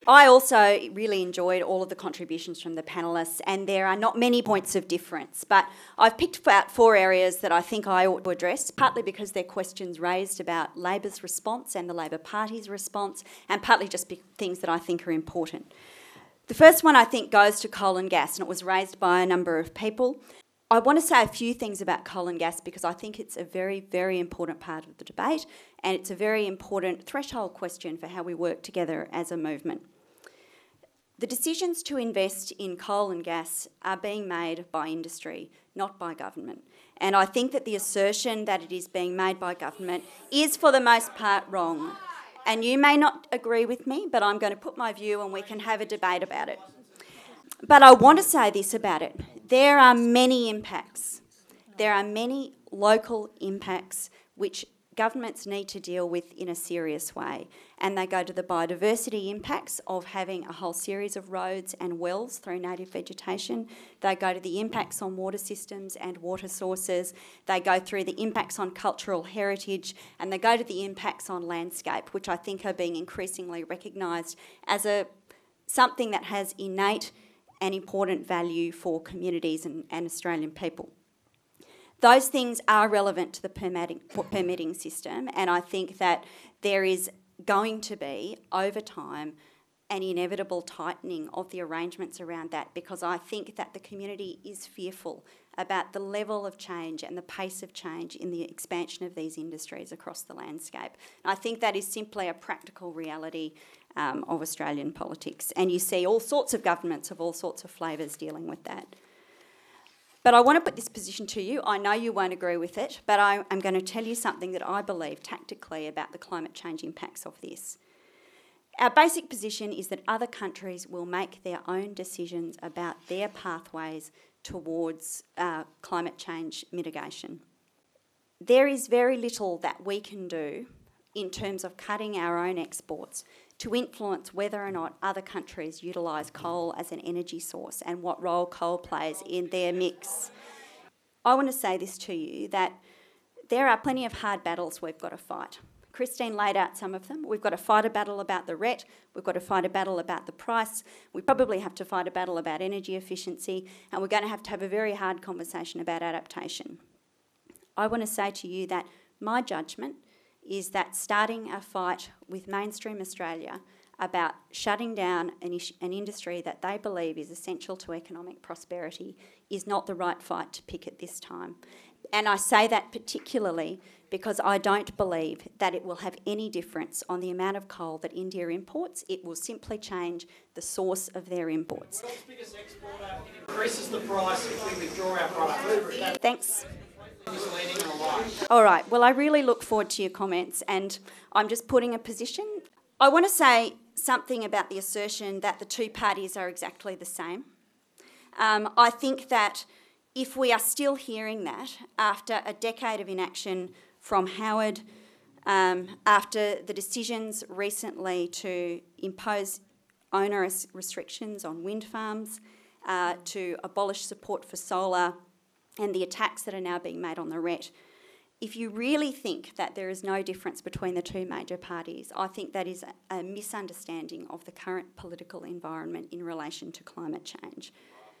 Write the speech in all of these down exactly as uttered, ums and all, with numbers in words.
I also really enjoyed all of the contributions from the panellists, and there are not many points of difference, but I've picked out four areas that I think I ought to address, partly because they're questions raised about Labor's response and the Labor Party's response, and partly just things that I think are important. The first one I think goes to coal and gas, and it was raised by a number of people. I want to say a few things about coal and gas because I think it's a very, very important part of the debate, and it's a very important threshold question for how we work together as a movement. The decisions to invest in coal and gas are being made by industry, not by government. And I think that the assertion that it is being made by government is for the most part wrong. And you may not agree with me, but I'm going to put my view and we can have a debate about it. But I want to say this about it. There are many impacts. There are many local impacts which governments need to deal with in a serious way. And they go to the biodiversity impacts of having a whole series of roads and wells through native vegetation. They go to the impacts on water systems and water sources. They go through the impacts on cultural heritage, and they go to the impacts on landscape, which I think are being increasingly recognised as a something that has innate and important value for communities and, and Australian people. Those things are relevant to the permitting, permitting system, and I think that there is going to be, over time, an inevitable tightening of the arrangements around that, because I think that the community is fearful about the level of change and the pace of change in the expansion of these industries across the landscape. And I think that is simply a practical reality um, of Australian politics, and you see all sorts of governments of all sorts of flavours dealing with that. But I want to put this position to you. I know you won't agree with it, but I, I'm going to tell you something that I believe tactically about the climate change impacts of this. Our basic position is that other countries will make their own decisions about their pathways towards uh, climate change mitigation. There is very little that we can do in terms of cutting our own exports to influence whether or not other countries utilise coal as an energy source and what role coal plays in their mix. I want to say this to you, that there are plenty of hard battles we've got to fight. Christine laid out some of them. We've got to fight a battle about the R E T, we've got to fight a battle about the price, we probably have to fight a battle about energy efficiency, and we're going to have to have a very hard conversation about adaptation. I want to say to you that my judgment is that starting a fight with mainstream Australia about shutting down an, is- an industry that they believe is essential to economic prosperity is not the right fight to pick at this time. And I say that particularly because I don't believe that it will have any difference on the amount of coal that India imports. It will simply change the source of their imports. The world's biggest exporter, it increases the price if we withdraw our product. Thanks. All right, well, I really look forward to your comments, and I'm just putting a position. I want to say something about the assertion that the two parties are exactly the same. Um, I think that if we are still hearing that after a decade of inaction from Howard, um, after the decisions recently to impose onerous restrictions on wind farms, uh, to abolish support for solar, and the attacks that are now being made on the R E T, if you really think that there is no difference between the two major parties, I think that is a misunderstanding of the current political environment in relation to climate change.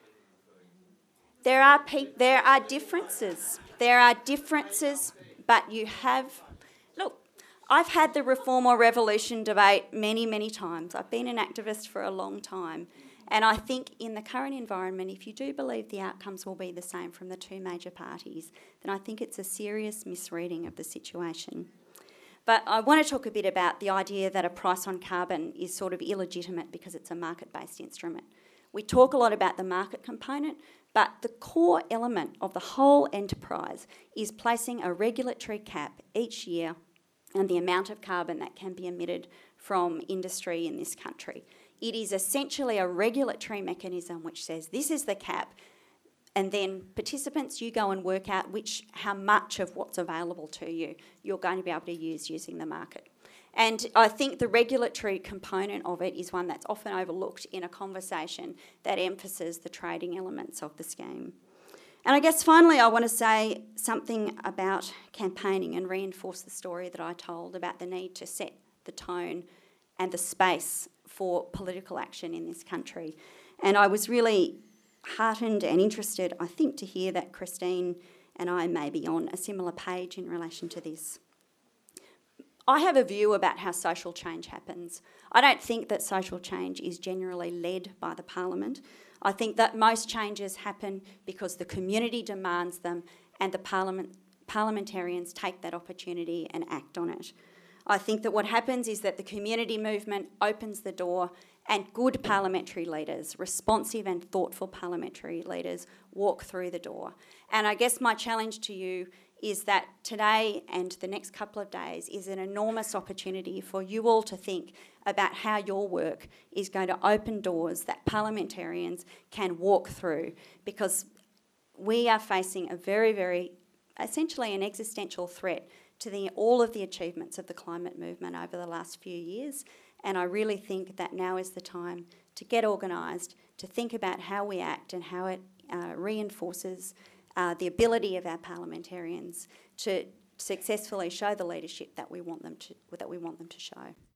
There are pe- there are differences. There are differences, but you have... Look, I've had the reform or revolution debate many, many times. I've been an activist for a long time. And I think in the current environment, if you do believe the outcomes will be the same from the two major parties, then I think it's a serious misreading of the situation. But I want to talk a bit about the idea that a price on carbon is sort of illegitimate because it's a market-based instrument. We talk a lot about the market component, but the core element of the whole enterprise is placing a regulatory cap each year on the amount of carbon that can be emitted from industry in this country. It is essentially a regulatory mechanism which says this is the cap, and then participants, you go and work out which how much of what's available to you you're going to be able to use using the market. And I think the regulatory component of it is one that's often overlooked in a conversation that emphasises the trading elements of the scheme. And I guess finally I want to say something about campaigning and reinforce the story that I told about the need to set the tone and the space for political action in this country. And I was really heartened and interested, I think, to hear that Christine and I may be on a similar page in relation to this. I have a view about how social change happens. I don't think that social change is generally led by the Parliament. I think that most changes happen because the community demands them and the parliament, parliamentarians take that opportunity and act on it. I think that what happens is that the community movement opens the door and good parliamentary leaders, responsive and thoughtful parliamentary leaders, walk through the door. And I guess my challenge to you is that today and the next couple of days is an enormous opportunity for you all to think about how your work is going to open doors that parliamentarians can walk through, because we are facing a very, very, essentially an existential threat to the, all of the achievements of the climate movement over the last few years. And I really think that now is the time to get organised, to think about how we act and how it uh, reinforces uh, the ability of our parliamentarians to successfully show the leadership that we want them to, that we want them to show.